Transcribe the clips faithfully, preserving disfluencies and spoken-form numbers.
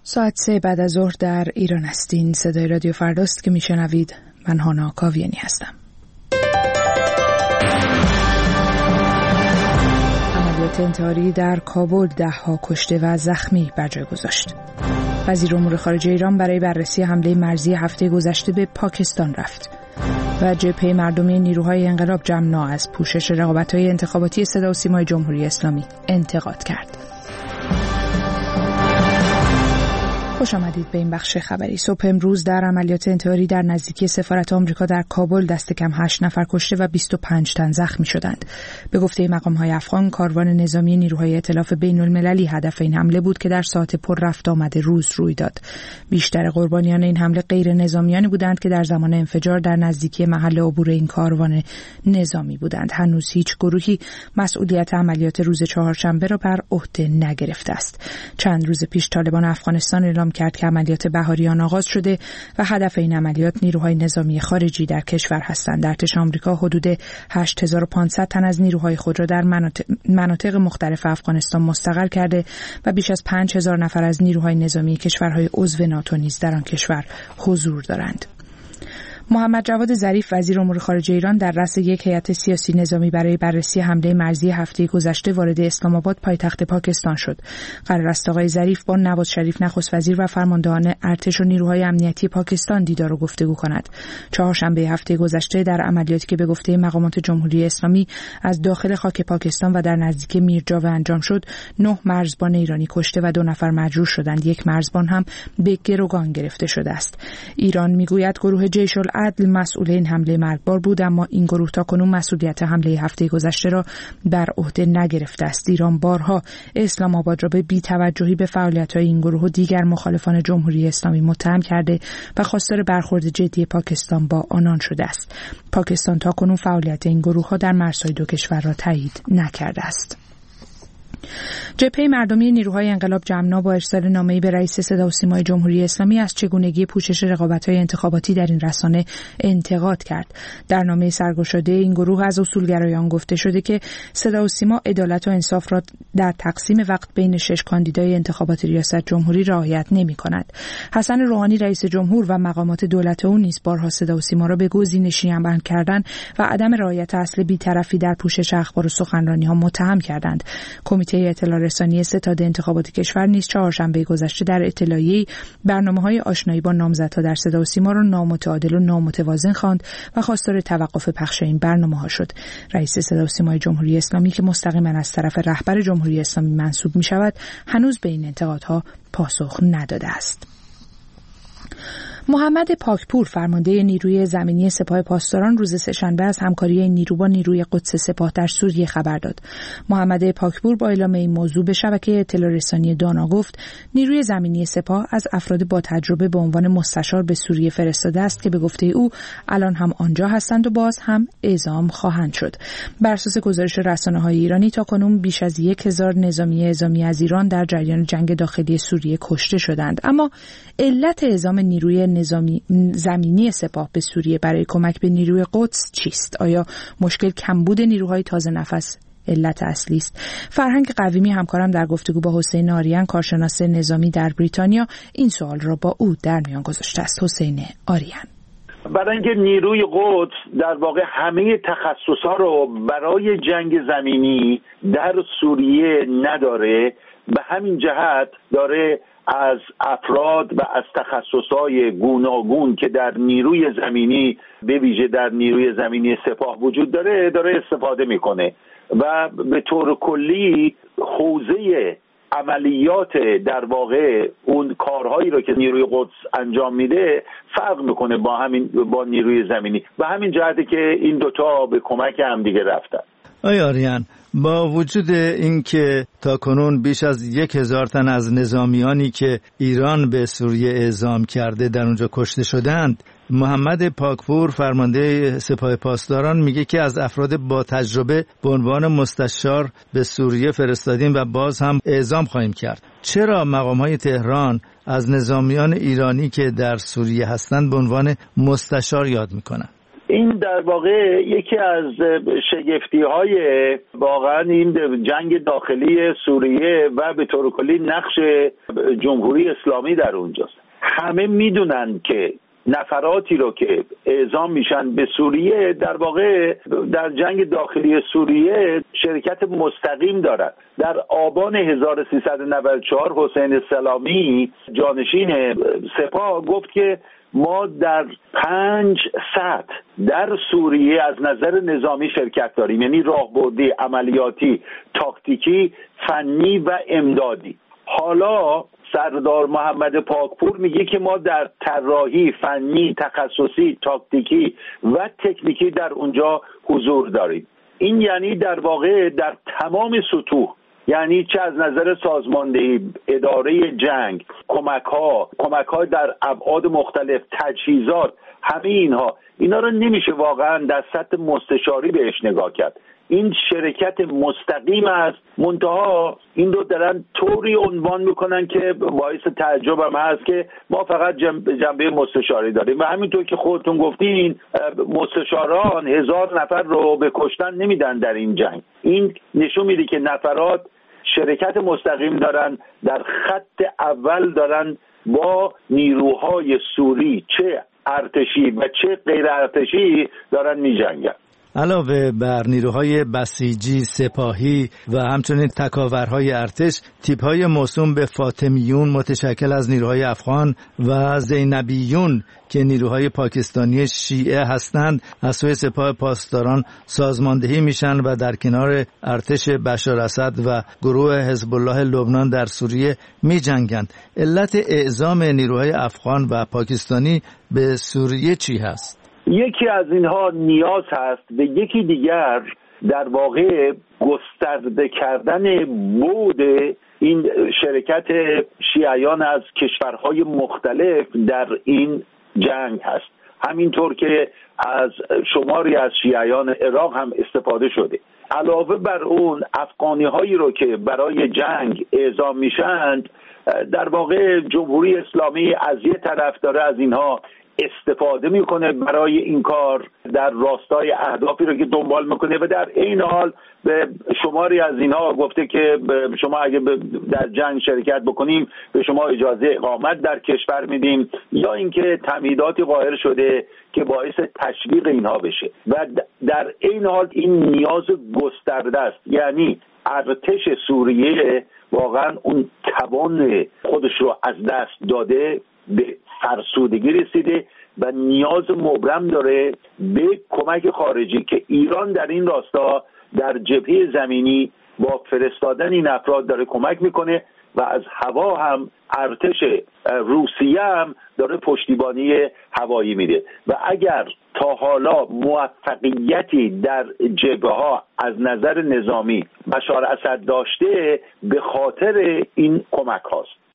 ساعت سه بعد از ظهر در ایران هستین. صدای رادیو فرداست که میشنوید. من هانا کاویانی هستم. عملیات انتحاری در کابل ده ها کشته و زخمی بر جای گذاشت. وزیر امور خارجه ایران برای بررسی حمله مرزی هفته گذشته به پاکستان رفت و جبهه مردمی نیروهای انقلاب جمنا از پوشش رقابت‌های انتخاباتی صدا و سیمای جمهوری اسلامی انتقاد کرد. خوش آمدید به این بخش خبری. صبح امروز در عملیات انتحاری در نزدیکی سفارت آمریکا در کابل دست کم هشت نفر کشته و بیست و پنج تن زخمی شدند. به گفته مقام‌های افغان، کاروان نظامی نیروهای ائتلاف بین‌المللی هدف این حمله بود که در ساعت پر رفت آمد روز روی داد. بیشتر قربانیان این حمله غیر نظامیانی بودند که در زمان انفجار در نزدیکی محل عبور این کاروان نظامی بودند. هنوز هیچ گروهی مسئولیت عملیات روز چهارشنبه را بر عهده نگرفته است. چند روز پیش طالبان افغانستان اعلام کرد که عملیات بهاریان آغاز شده و هدف این عملیات نیروهای نظامی خارجی در کشور هستند. در ارتش آمریکا حدود هشت هزار و پانصد تن از نیروهای خود را در مناطق, مناطق مختلف افغانستان مستقر کرده و بیش از پنج هزار نفر از نیروهای نظامی کشورهای عضو ناتو نیز در آن کشور حضور دارند. محمد جواد ظریف وزیر امور خارجه ایران در رأس یک هیئت سیاسی نظامی برای بررسی حمله مرزی هفته گذشته وارد اسلام آباد پایتخت پاکستان شد. قرار است آقای ظریف با نواز شریف نخست وزیر و فرماندهان ارتش و نیروهای امنیتی پاکستان دیدار و گفتگو کند. چهارشنبه هفته گذشته در عملیاتی که به گفته مقامات جمهوری اسلامی از داخل خاک پاکستان و در نزدیکی میرجاوه انجام شد، نه مرزبان ایرانی کشته و دو نفر مجروح شدند. یک مرزبان هم به گروگان گرفته شده است. ایران میگوید گروه جیش عدل مسئول این حمله مرگبار بود، اما این گروه تاکنون مسئولیت حمله هفته گذشته را بر عهده نگرفته است. ایران بارها اسلام آباد را به بی‌توجهی به فعالیت‌های این گروه و دیگر مخالفان جمهوری اسلامی متهم کرده و خواستار برخورد جدی پاکستان با آنان شده است. پاکستان تاکنون فعالیت این گروه‌ها در مرزهای دو کشور را تایید نکرده است. جبهه مردمی نیروهای انقلاب جمنا با ارسال نامه‌ای به رئیس صدا و سیمای جمهوری اسلامی از چگونگی پوشش رقابت‌های انتخاباتی در این رسانه انتقاد کرد. در نامه سرگشاده این گروه از اصولگرایان گفته شده که صدا و سیما عدالت و انصاف را در تقسیم وقت بین شش کاندیدای انتخابات ریاست جمهوری رعایت نمی‌کند. حسن روحانی رئیس جمهور و مقامات دولت او نیز بارها صدا و سیما را به گزینشی عمل کردن و عدم رعایت اصل بی‌طرفی در پوشش اخبار و سخنرانی‌ها متهم کردند. کمیته اطلاع رسانی ستاد انتخابات کشور نیز چهارشنبه گذشته در اطلاعیه‌ای برنامه‌های آشنایی با نامزدها در صدا و سیما را نامتعادل و نامتوازن خواند و خواستار توقف پخش این برنامه‌ها شد. رئیس صدا و سیمای جمهوری اسلامی که مستقیما از طرف رهبر جمهوری اسلامی منسوب می‌شود، هنوز به این انتقادها پاسخ نداده است. محمد پاکپور فرمانده نیروی زمینی سپاه پاسداران روز سه‌شنبه از همکاری این نیرو با نیروی قدس سپاه در سوریه خبر داد. محمد پاکپور با اعلام این موضوع به شبکه اطلاع رسانی دانا گفت نیروی زمینی سپاه از افراد با تجربه به عنوان مستشار به سوریه فرستاده است که به گفته او الان هم آنجا هستند و باز هم اعزام خواهند شد. بر اساس گزارش رسانه‌های ایرانی تاکنون بیش از یک هزار نظامی اعزامی از ایران در جریان جنگ داخلی سوریه کشته شدند. اما علت اعزام نیروی نظامی زمینی سپاه به سوریه برای کمک به نیروی قدس چیست؟ آیا مشکل کمبود نیروهای تازه نفس علت اصلی است؟ فرهنگ قویمی همکارم در گفتگو با حسین آریان کارشناس نظامی در بریتانیا این سوال را با او در میان گذاشته است. حسین آریان: برای اینکه نیروی قدس در واقع همه تخصصها رو برای جنگ زمینی در سوریه نداره، به همین جهت داره از افراد و از تخصصهای گوناگون که در نیروی زمینی به ویژه در نیروی زمینی سپاه وجود داره داره استفاده میکنه و به طور کلی حوزه عملیات در واقع اون کارهایی رو که نیروی قدس انجام میده فرق میکنه با همین با نیروی زمینی و همین جهته که این دوتا به کمک هم دیگه رفتن. آی آریان، با وجود اینکه تاکنون بیش از یک هزار تن از نظامیانی که ایران به سوریه اعزام کرده در اونجا کشته شدند، محمد پاکپور فرمانده سپاه پاسداران میگه که از افراد با تجربه به عنوان مستشار به سوریه فرستادیم و باز هم اعزام خواهیم کرد. چرا مقام‌های تهران از نظامیان ایرانی که در سوریه هستند به عنوان مستشار یاد میکنن؟ این در واقع یکی از شگفتی‌های واقعا این جنگ داخلی سوریه و به طور کلی نقش جمهوری اسلامی در اونجاست. همه میدونن که نفراتی رو که اعزام میشن به سوریه در واقع در جنگ داخلی سوریه شرکت مستقیم دارن. در آبان هزار و سیصد و نود و چهار حسین سلامی جانشین سپاه گفت که ما در پنج سطح در سوریه از نظر نظامی شرکت داریم، یعنی راهبردی، عملیاتی، تاکتیکی، فنی و امدادی. حالا سردار محمد پاکپور میگه که ما در طراحی، فنی، تخصصی، تاکتیکی و تکنیکی در اونجا حضور داریم. این یعنی در واقع در تمام سطوح، یعنی چه از نظر سازماندهی، اداره جنگ، کمک ها، کمک ها در ابعاد مختلف، تجهیزات، همه اینها اینا رو نمیشه واقعا در سطح مستشاری بهش نگاه کرد. این شرکت مستقیم است، منتها این رو دارن طوری عنوان میکنن که باعث تعجب هم هست که ما فقط جنبه مستشاری داریم و همینطور که خودتون گفتین مستشاران هزار نفر رو به کشتن نمیدن در این جنگ. این نشون میده که نفرات شرکت مستقیم دارن، در خط اول دارن با نیروهای سوری چه ارتشی و چه غیر ارتشی دارن میجنگن. علاوه بر نیروهای بسیجی، سپاهی و همچنین تکاورهای ارتش، تیپ‌های موسوم به فاطمیون متشکل از نیروهای افغان و زینبیون که نیروهای پاکستانی شیعه هستند از سوی سپاه پاسداران سازماندهی میشن و در کنار ارتش بشار اسد و گروه حزب الله لبنان در سوریه میجنگند. علت اعزام نیروهای افغان و پاکستانی به سوریه چی هست؟ یکی از اینها نیاز هست و یکی دیگر در واقع گسترده کردن بعد این شرکت شیعیان از کشورهای مختلف در این جنگ هست. همینطور که از شماری از شیعیان عراق هم استفاده شده. علاوه بر اون افغانی هایی رو که برای جنگ اعزام میشند در واقع جمهوری اسلامی از یه طرف داره از اینها استفاده میکنه برای این کار در راستای اهدافی رو که دنبال میکنه و در این حال به شماری از اینها گفته که شما اگه در جنگ شرکت بکنیم به شما اجازه اقامت در کشور میدیم، یا اینکه تمهیداتی قائل شده که باعث تشویق اینها بشه و در این حال این نیاز گسترده است. یعنی ارتش سوریه واقعا اون توان خودش رو از دست داده، به فرسودگی رسیده و نیاز مبرم داره به کمک خارجی که ایران در این راستا در جبهه زمینی با فرستادن این افراد داره کمک میکنه و از هوا هم ارتش روسیه هم داره پشتیبانی هوایی میده و اگر تا حالا موفقیتی در جبهه ها از نظر نظامی بشار اسد داشته به خاطر این کمک هاست.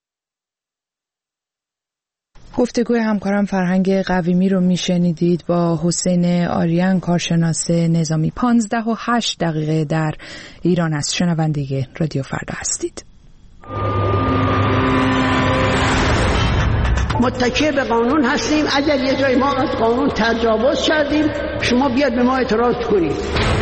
گفتگوی همکارم فرهنگ قویمی رو میشنیدید با حسین آریان، کارشناس نظامی. پانزده و هشت دقیقه در ایران است. شنونده رادیو فردا هستید. متکی به قانون هستیم. اگر یه جای ما از قانون تجاوز کردیم شما بیاد به ما اعتراض کنید.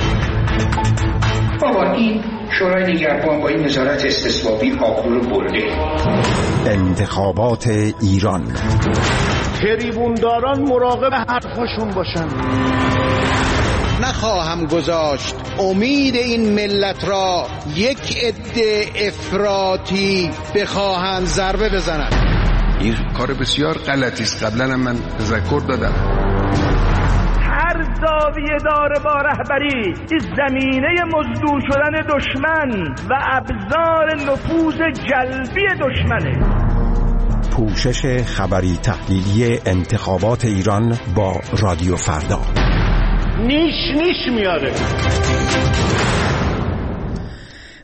بابا این شورای نگهبان با این وزارت استصوابی آبرو رو برده. انتخابات ایران، تریبونداران مراقب حرفاشون باشن. نخواهم گذاشت امید این ملت را یک عده افراطی بخواهند ضربه بزنند. این کار بسیار غلطی است. قبلا هم من تذکر دادم. هر زاویه داره با رهبری این زمینه مزدور شدن دشمن و ابزار نفوذ جلبی دشمنه. پوشش خبری تحلیلی انتخابات ایران با رادیو فردا. نیش نیش میاره.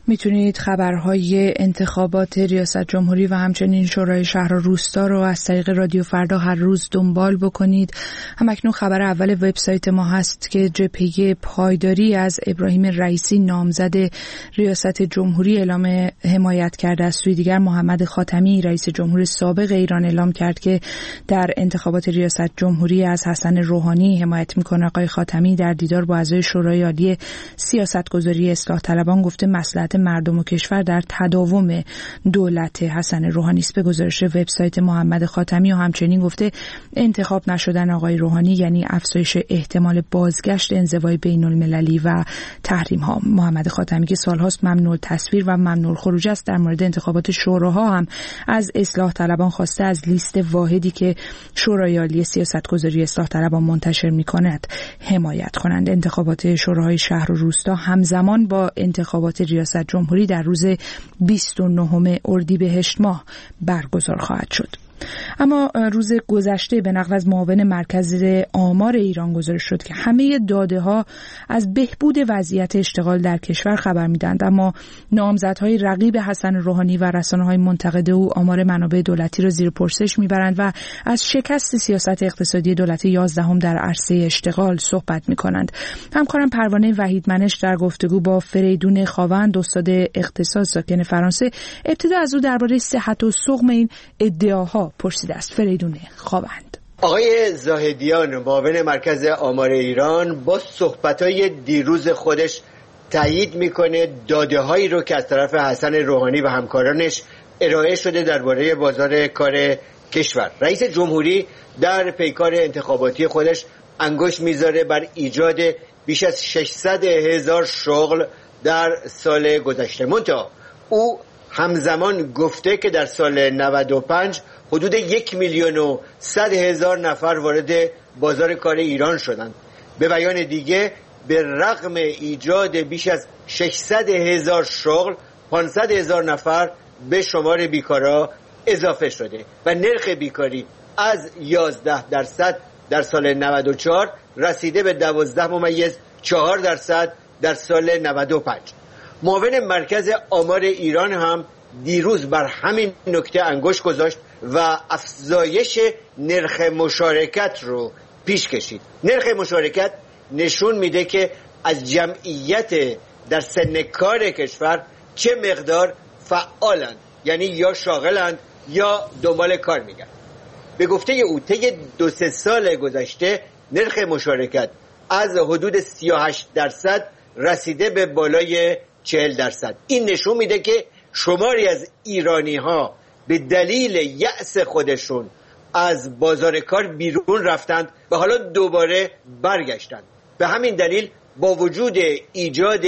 میتونید خبرهای انتخابات ریاست جمهوری و همچنین شورای شهر و روستا رو از طریق رادیو فردا هر روز دنبال بکنید. همکنون خبر اول وبسایت ما هست که جبهه پایداری از ابراهیم رئیسی نامزد ریاست جمهوری اعلام حمایت کرده. از سوی دیگر محمد خاتمی رئیس جمهور سابق ایران اعلام کرد که در انتخابات ریاست جمهوری از حسن روحانی حمایت میکنه. آقای خاتمی در دیدار با اعضای شورای عالی سیاستگذاری اصلاح طلبان گفته مصلحت مردم و کشور در تداوم دولت حسن روحانی است. به گزارش وبسایت محمد خاتمی و همچنین گفته انتخاب نشدن آقای روحانی یعنی افزایش احتمال بازگشت انزوای بین المللی و تحریم ها. محمد خاتمی که سالهاست ممنوع تصویر و ممنوع خروج است در مورد انتخابات شوراها هم از اصلاح طلبان خواسته از لیست واحدی که شورای عالی سیاستگذاری اصلاح طلبان منتشر می‌کند حمایت کنند. انتخابات شوراهای شهر و روستا همزمان با انتخابات ریاست جمهوری در روز بیست و نهم اردیبهشت ماه برگزار خواهد شد. اما روز گذشته به نقل از معاون مرکز آمار ایران گزارش شد که همه داده ها از بهبود وضعیت اشتغال در کشور خبر میدند، اما نامزدهای رقیب حسن روحانی و رسانه‌های منتقد او آمار منابع دولتی را زیر پرسش میبرند و از شکست سیاست اقتصادی دولت یازدهم در عرصه اشتغال صحبت میکنند. همکارم پروانه وحیدمنش در گفتگو با فریدون خاوند استاد اقتصاد ساکن فرانسه ابتدا از او درباره صحت و سقم این ادعاها پرسیده است. فریدون خاوند: آقای زاهدیان معاون مرکز آمار ایران با صحبت‌های دیروز خودش تایید میکنه داده‌هایی رو که از طرف حسن روحانی و همکارانش ارائه شده درباره بازار کار کشور. رئیس جمهوری در پیکار انتخاباتی خودش انگشت میذاره بر ایجاد بیش از ششصد هزار شغل در سال گذشته. منتها او همزمان گفته که در سال نود و پنج حدود یک میلیون و صد هزار نفر وارد بازار کار ایران شدند. به بیان دیگه به رغم ایجاد بیش از ششصد هزار شغل پانصد هزار نفر به شمار بیکارا اضافه شده و نرخ بیکاری از یازده درصد در سال نود و چهار رسیده به دوازده ممیز چهار درصد در سال نود و پنج. معاون مرکز آمار ایران هم دیروز بر همین نکته انگشت گذاشت و افزایش نرخ مشارکت رو پیش کشید. نرخ مشارکت نشون میده که از جمعیت در سن کار کشور چه مقدار فعالند، یعنی یا شاغلند یا دنبال کار میگن. به گفته او طی دو سه سال گذشته نرخ مشارکت از حدود سی و هشت درصد رسیده به بالای چهل درصد. این نشون میده که شماری از ایرانی ها به دلیل یأس خودشون از بازار کار بیرون رفتند و حالا دوباره برگشتند. به همین دلیل با وجود ایجاد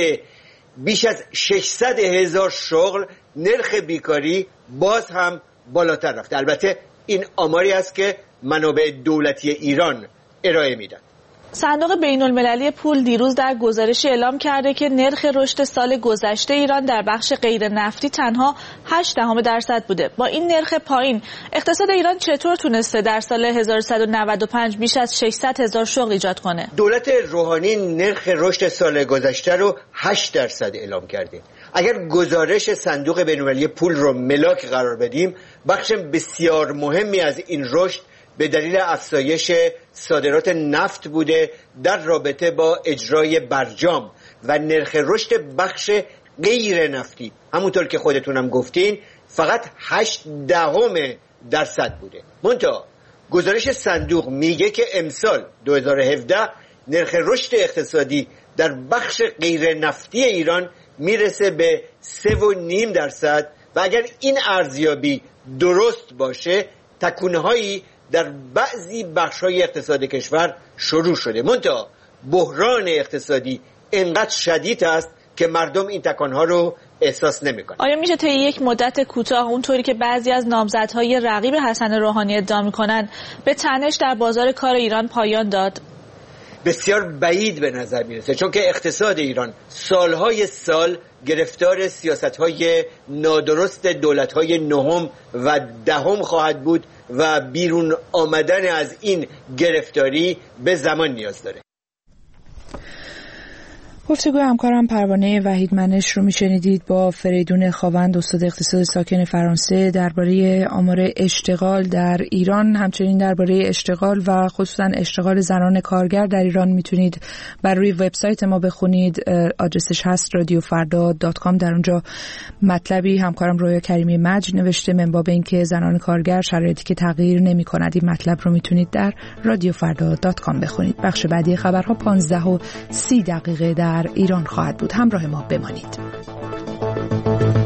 بیش از ششصد هزار شغل نرخ بیکاری باز هم بالاتر رفته. البته این آماری است که منابع دولتی ایران ارائه میدن. صندوق بین المللی پول دیروز در گزارش اعلام کرده که نرخ رشد سال گذشته ایران در بخش غیر نفتی تنها هشت دهم درصد بوده. با این نرخ پایین اقتصاد ایران چطور تونسته در سال هزار و صد و نود و پنج بیش از ششصد هزار شغل ایجاد کنه؟ دولت روحانی نرخ رشد سال گذشته رو هشت درصد اعلام کرده. اگر گزارش صندوق بین المللی پول رو ملاک قرار بدیم، بخش بسیار مهمی از این رشد به دلیل افزایش صادرات نفت بوده در رابطه با اجرای برجام و نرخ رشد بخش غیر نفتی همونطور که خودتونم گفتین فقط هشت دهم درصد بوده. منتها گزارش صندوق میگه که امسال دو هزار و هفده نرخ رشد اقتصادی در بخش غیر نفتی ایران میرسه به سه و نیم درصد و اگر این ارزیابی درست باشه تکونه‌هایی در بعضی بخش‌های اقتصاد کشور شروع شده. منتها بحران اقتصادی انقدر شدید است که مردم این تکان‌ها رو احساس نمی‌کنند. آیا میشه طی یک مدت کوتاه اونطوری که بعضی از نامزدهای رقیب حسن روحانی ادعا می‌کنند به تنش در بازار کار ایران پایان داد؟ بسیار بعید به نظر میرسه، چون که اقتصاد ایران سالهای سال گرفتار سیاست‌های نادرست دولت‌های نهم و دهم خواهد بود و بیرون آمدن از این گرفتاری به زمان نیاز داره. گفتگوی همکارم پروانه وحیدمنش رو میشنیدید با فریدون خاوند، استاد اقتصاد ساکن فرانسه، درباره آمار اشتغال در ایران. همچنین درباره اشتغال و خصوصا اشتغال زنان کارگر در ایران میتونید بر روی وبسایت ما بخونید. آدرسش هست رادیو فردا دات کام. در اونجا مطلبی همکارم رویا کریمی مجد نوشته من باب اینکه زنان کارگر شرایطی که تغییر نمی‌کند. این مطلب رو میتونید در رادیو فردا دات کام بخونید. بخش بعدی خبرها پانزده و سی دقیقه در ایران خواهد بود. همراه ما بمانید.